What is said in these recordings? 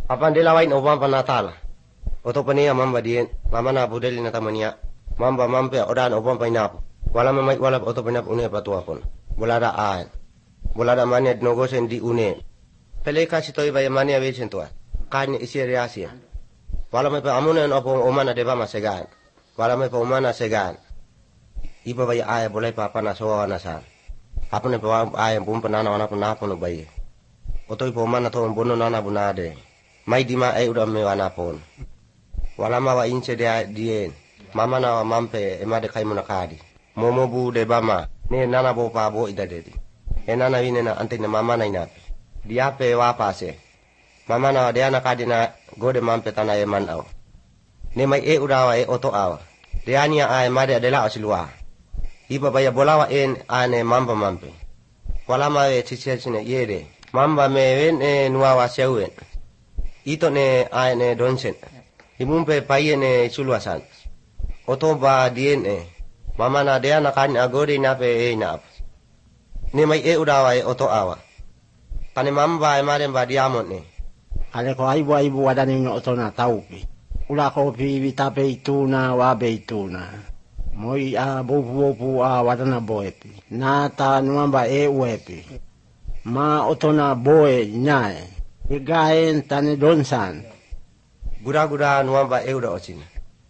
Apan delawain obam panatala. Oto pania mamba dien, mama na budeli na tamania. Mamba mampe odan obam painap. Wala mamait wala oto panap une patuapon. Bulada aen. Bulada mania dinogosen di une. Peleka sitoi baya mania wesen tua. Kanya isi reasia. Wala me pa amune opo omana deba masegan. Wala me pa omana segan. Iba baya aya boleh pa pana soa nasa. Apa ne pa aya bum panana wana panapa no bayi. Oto ipo omana to bono nana bunade. Mai di ma udah me wana pon. Wala ma wa ince dia dien. Mama na wa mampe emade kai munakadi. Momo bu de bama. Ne nana bo pa bo ida dedi. E nana wine na ante na mama na inape. Dia pe wa pase. Mama na dia na kadi na gode mampe tana e man au. Ne mai udah wa oto awa. Dia ni a emade adela asilua. Iba baya bolawa en ane mamba mampe. Wala ma e sine yede. Mamba me wen nuwa wa sewen. Ito ne ne donsen. Imumpe paye ne suluasan. Oto ba dien mama na dea na kan agori na pe na. Ne mai udawa oto awa. Kane mamba mare ba diamon ne. Ale ko aibu wadani no oto na taupi. Ula ko pi vitape ituna wa beituna. Moi a bopu a wadana boepi. Na ta nuamba uepi. Ma oto na boe nyae. Igaen tane donsan. Gura nuamba uda ocina.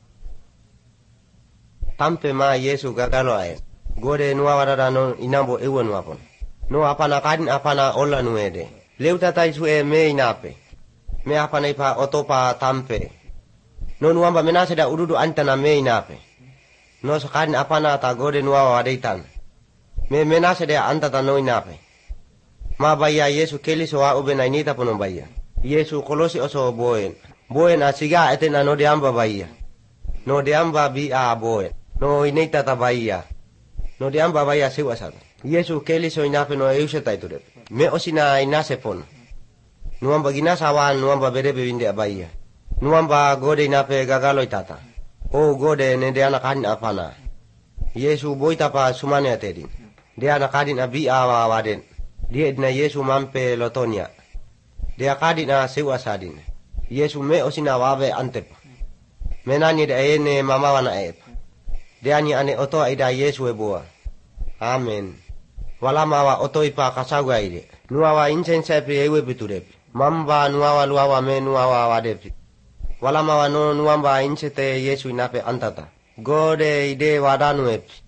Tampe ma Yesu gagalo ae. Gode nuwa wadada no inambo ewe nuapon. No apana kadin apana ola nuede. Leuta taisu me inape. Me apana ipa otopa tampe. No nuamba menase da ududu antana me inape. No sakadin apana ta gode nuwa wadaitan. Me menase da antata no inape. Ma baya Yesu keliso wa ube na inita pono baya. Yesu kolosi oso boen. Boen asiga etena no deamba baya. No deamba bi a boen. No inita ta baya. No deamba baya sewa sana. Yesu keliso inape no euse taiture. Me osina inase pon. Nuamba ginasa wan nuamba berebe winde baya. Nuamba gode inape gagalo itata. O gode ne de anakadin apana. Yesu boita pa sumane atedin. De anakadin abi awa waden. Dia idna Yesu mampe lotonia. Dia kadina sewa sadin. Yesu me osina wabe antep. Menani da ene mama wana ep. Dia ni ane oto aida Yesu eboa. Amen. Walama wa oto ipa kasaga ide. Nuawa insense pe ewe biturep. Mamba nuawa luawa me nuawa wadepi. Walama wa no nuamba insete Yesu inape antata. Gode ide wadanu epi.